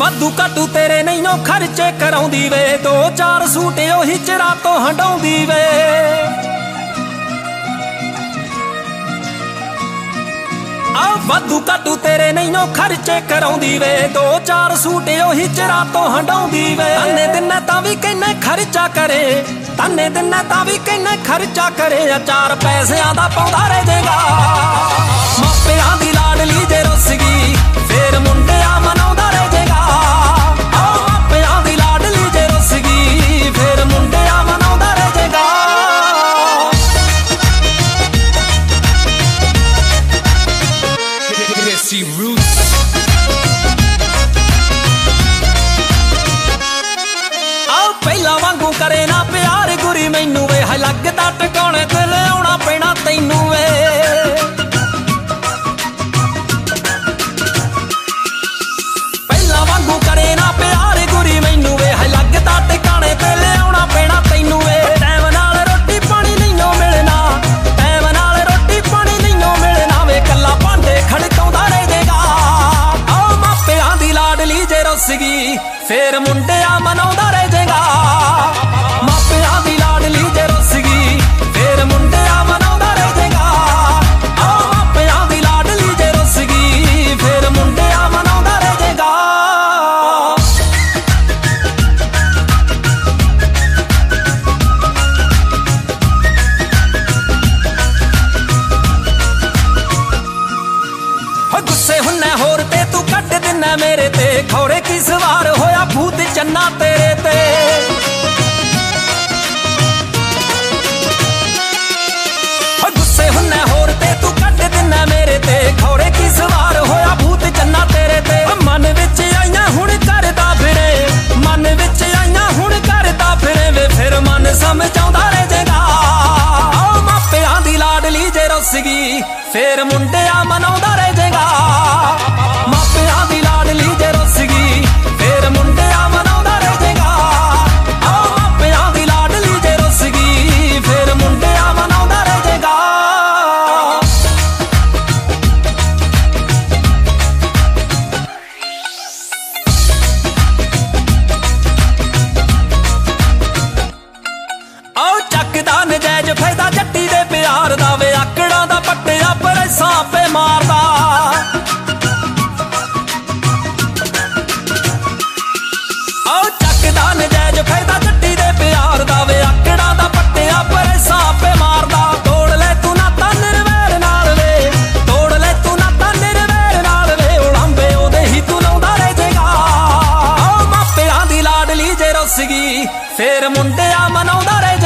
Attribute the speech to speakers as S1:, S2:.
S1: ਵਾਧੂ ਘਟੂ ਤੇਰੇ ਨਹੀਂਓ ਖਰਚੇ ਕਰਾਉਂਦੀ ਵੇ, 2-4 ਸੂਟ ਉਹੀ ਚਿਰਾਂ ਤੋਂ ਹੰਡਾਉਂਦੀ ਵੇ। ਵਾਧੂ ਘਟੂ ਤੇਰੇ ਨਹੀਂਓ ਖਰਚੇ ਕਰਾਉਂਦੀ ਵੇ, 2-4 ਸੂਟ ਉਹੀ ਚਿਰਾਂ ਤੋਂ ਹੰਡਾਉਂਦੀ ਵੇ। ਤਾਨੇ ਦਿਨੇ ਤਾਂ ਵੀ ਕਹਿੰਨੇ ਖਰਚਾ ਕਰੇ, ਤਾਨੇ ਦਿਨੇ ਤਾਂ ਵੀ ਕਹਿੰਨੇ ਖਰਚਾ ਕਰੇ, 4 ਪੈਸਿਆਂ ਦਾ ਪਾਉਂਦਾ ਰਹਿ ਜੇਗਾ। ਮਾਪਿਆਂ ਦੀ ਲਾਡਲੀ ਜੇ ਰੁੱਸ ਗਈ ਫੇਰ ਮੁੰਡਿਆਂ ਮਨਾਉਂਦਾ ਰਹਿ ਜੇਗਾ। ਮਾਪਿਆਂ ਦੀ ਲਾਡਲੀ ਜੇ ਰੁੱਸ ਗਈ ਫੇਰ ਮੁੰਡਿਆਂ ਮਨਾਉਂਦਾ ਰਹਿ ਜੇਗਾ। ਪਹਿਲਾਂ ਵਾਂਗੂ ਕਰੇ ਨਾ ਪਿਆਰ ਗੁਰੀ ਮੈਨੂੰ ਵੇ, ਹੈ ਲੱਗਦਾ ਟਿਕਾਣੇ ਤੇ ਲਿਆਉਣਾ ਪੈਣਾ ਤੈਨੂੰ ਵੇ। ਪਹਿਲਾਂ ਵਾਂਗੂ ਕਰੇ ਨਾ ਪਿਆਰ ਗੁਰੀ ਮੈਨੂੰ ਵੇ, ਹੈ ਲੱਗਦਾ ਟਿਕਾਣੇ ਤੇ ਲਿਆਉਣਾ ਪੈਣਾ ਤੈਨੂੰ ਵੇ। ਟਾਈਮ ਨਾਲ ਰੋਟੀ ਪਾਣੀ ਨਹੀਂਓ ਮਿਲਣਾ, ਟਾਈਮ ਨਾਲ ਰੋਟੀ ਪਾਣੀ ਨਹੀਂਓ ਮਿਲਣਾ ਵੇ, ਕੱਲਾ ਭਾਂਡੇ ਖੜਕਾਉਂਦਾ ਰਹਿ ਜੇਗਾ। ਮਾਪਿਆਂ ਦੀ ਲਾਡਲੀ ਜੇ ਰੁੱਸ ਗਈ ਫੇਰ ਮੁੰਡਿਆਂ ਮਨਾਉਂਦਾ ਰਹਿ ਜੇਗਾ। ਮਾਪਿਆਂ ਦੀ ਲਾਡਲੀ ਜੇ ਰੁੱਸ ਗਈ ਫੇਰ ਮੁੰਡਿਆਂ ਮਨਾਉਂਦਾ ਰਹਿ ਜੇਗਾ। ਮਾਪਿਆਂ ਦੀ ਲਾਡਲੀ ਜੇ ਰੁੱਸ ਗਈ ਫੇਰ ਮੁੰਡਿਆਂ ਮਨਾਉਂਦਾ ਰਹਿ ਜੇਗਾ। ਗੁੱਸੇ ਹੁੰਨੇ ਹੋਰ ਤੇ ਤੂੰ ਕੱਢ ਦਿੰਨਾ ਮੇਰੇ ਤੇ, ਖੌਰੇ ਕੀ ਸਵਾਰ ਹੋਇਆ ਭੂਤ ਚੰਨਾ ਤੇਰੇ ਤੇ। ਗੁੱਸੇ ਹੁੰਨੇ ਹੋਰ ਤੇ ਤੂੰ ਕੱਢ ਦਿੰਨਾ ਮੇਰੇ ਤੇ, ਖੌਰੇ ਕੀ ਸਵਾਰ ਹੋਇਆ ਭੂਤ ਚੰਨਾ ਤੇਰੇ ਤੇ। ਮਨ ਵਿੱਚ ਆਈਆਂ ਹੁਣ ਕਰਦਾ ਫਿਰੇ, ਮਨ ਵਿੱਚ ਆਈਆਂ ਹੁਣ ਕਰਦਾ ਫਿਰੇ ਵੇ, ਫਿਰ ਮਨ ਸਮਝਾਉਂਦਾ ਰਹਿ ਜੇਗਾ। ਮਾਪਿਆਂ ਦੀ ਲਾਡਲੀ ਜੇ ਰੁੱਸ ਗਈ ਫੇਰ ਮੁੰਡਿਆਂ ਮਨਾਉਂਦਾ ਰਹਿ ਜੇਗਾ। ਮਾਪਿਆਂ ਦੀ ਲਾਡਲੀ ਜੇ ਰੁੱਸ ਗਈ ਫੇਰ ਮੁੰਡਿਆਂ ਮਨਾਉਂਦਾ ਰਹਿ ਜੇਗਾ। ਮਾਪਿਆਂ ਦੀ ਲਾਡਲੀ ਜੇ ਰੁੱਸ ਗਈ ਫੇਰ ਮੁੰਡਿਆਂ ਮਨਾਉਂਦਾ ਰਹਿ ਜੇਗਾ। ਚੱਕਦਾ ਨਜਾਇਜ਼ ਫਾਇਦਾ ਜੱਟੀ ਦੇ ਪਿਆਰ ਦਾ ਵੇ, ਆਕੜਾਂ ਦਾ ਪੱਟਿਆ ਪਰ ਸਾਪੇ ਮਾਰਦਾ। ਚੱਕਦਾ ਨਜਾਇਜ਼ ਫਾਇਦਾ ਜੱਟੀ ਦੇ ਪਿਆਰ ਦਾ ਵੇ, ਆਕੜਾਂ ਦਾ ਪੱਟਿਆ ਪਰ ਸਾਪੇ ਮਾਰਦਾ। ਤੋੜ ਲੈ ਤੂੰ ਨਾ ਤਾਂ ਨਿਰਵੈਰ ਨਾਲ ਵੇ, ਤੋੜ ਲੈ ਤੂੰ ਨਾ ਤਾਂ ਨਿਰਵੈਰ ਨਾਲ ਵੇ, ਉਲਾਂਬੇ ਉਹਦੇ ਹੀ ਤੂੰ ਲਾਉਂਦਾ ਰਹਿ ਜੇਗਾ। ਮਾਪਿਆਂ ਦੀ ਲਾਡਲੀ ਜੇ ਰੁੱਸ ਗਈ ਫੇਰ ਮੁੰਡਿਆਂ ਮਨਾਉਂਦਾ ਰਹਿ